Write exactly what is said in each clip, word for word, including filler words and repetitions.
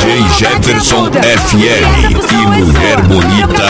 J Jefferson F L e Mulher Bonita.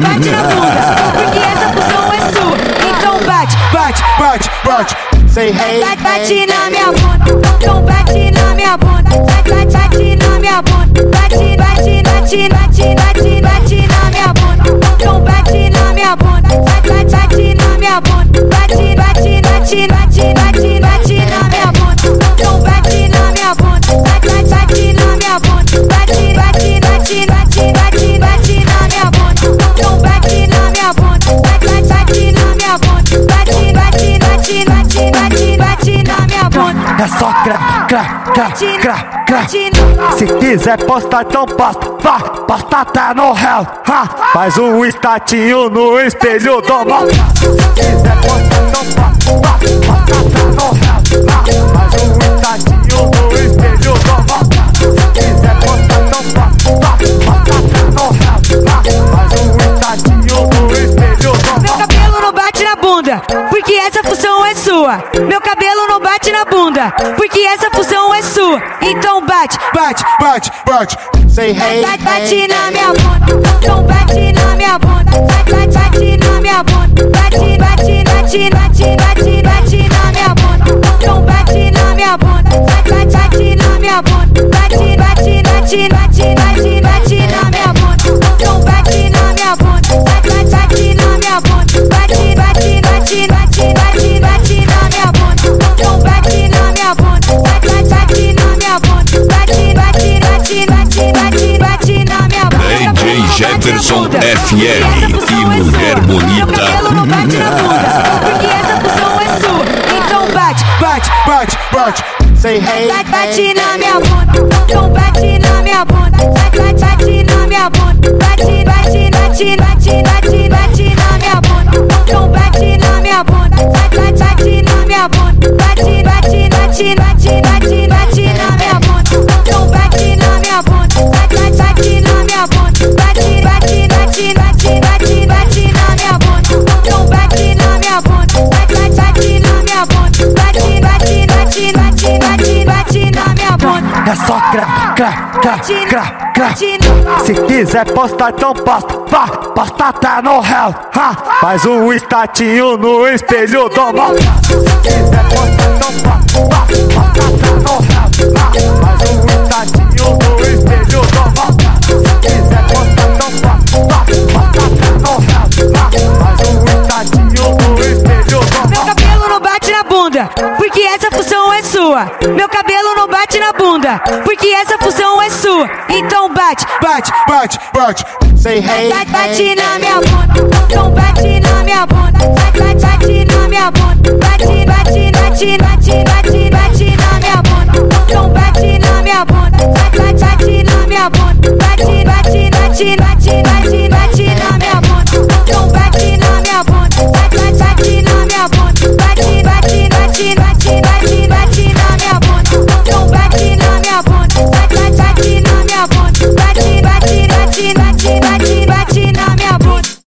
Porque essa função é sua. Então bate, bate, bate, bate. Say hey, bate na minha bunda. Então bate na minha bunda. Bate, bate na minha bunda. Bate, bate, bate, bate, bate, bate na minha bunda. Então bate na minha bunda. Bate, bate na minha bunda. Bate, bate, bate, bate, bate, bate na minha bunda. Então bate na minha bunda. Bate, bate na minha bunda. Bate, bate, bate, bate, bate, bate na minha bunda. Então bate na minha bunda. Bate, bate na minha bunda. Bate, bate, bate, bate, bate, bate na minha bunda. é só cra, cra, cra, cra, cra. Se quiser postar, então posta. Vá, posta tá no réu. Faz um estatinho no espelho do motel. Se quiser postar, então posta. Vá, posta tá no réu. Faz um estatinho no espelho do motel. Se quiser postar, então posta. Vá, posta tá no réu. Faz um estatinho no espelho do motel. Meu cabelo não bate na bunda, porque essa função é sua. Meu cabelo não bate na bunda, porque essa função é sua. Então bate, bate, bate, bate. Say hey, bate, bate na minha bunda. Então bate na minha bunda. Bate, bate na minha bunda. Bate, bate, bate, bate, bate, bate na minha bunda. Então bate na minha bunda. Bate, bate na minha bunda. Bate, bate, bate, bate, bate, bate na minha bunda. Então bate na minha bunda. Bate, bate na minha bunda. Bate, bate, bate, bate, bate, bate na minha bunda. Então bate na minha bunda. Bate, bate na minha bunda. Bate, bate, bate, bate, bate, bate na minha bunda. D J Jefferson F L e Mulher Bonita. Meu cabelo não bate na bunda, porque essa função é sua. Então bate, bate, bate, bate. Say hey, bate, bate na minha bunda. Então bate na minha bunda. Bate, bate na minha bunda. Bate, bate, bate, bate, bate, bate na minha bunda. Então bate na minha bunda. Bate, bate na minha bunda. Bate, bate, bate, bate, bate, bate na minha bunda. Então bate na minha bunda. Bate, bate na minha bunda. Bate, bate, bate, bate, bate, bate na minha bunda. Então bate na minha bunda. Bate, bate na minha bunda. Bate, bate, bate, bate, bate, bate na minha bunda. é só cra, cra, cra, cra, cra. Se quiser postar, então posta. Vá, posta tá no réu. Faz um estatinho no espelho do motel. Se quiser postar, então posta. Vá, posta tá no réu. Faz um estatinho no espelho do motel. Se quiser postar, então posta. Vá, posta tá no réu. Faz um estatinho no espelho do motel. Meu cabelo não bate na bunda, porque essa função é sua. Meu cabelo não bate na bunda, porque essa função é sua. Então bate, bate, bate, bate. Say hey, bate, bate na minha bunda. Então bate na minha bunda. Bate, bate na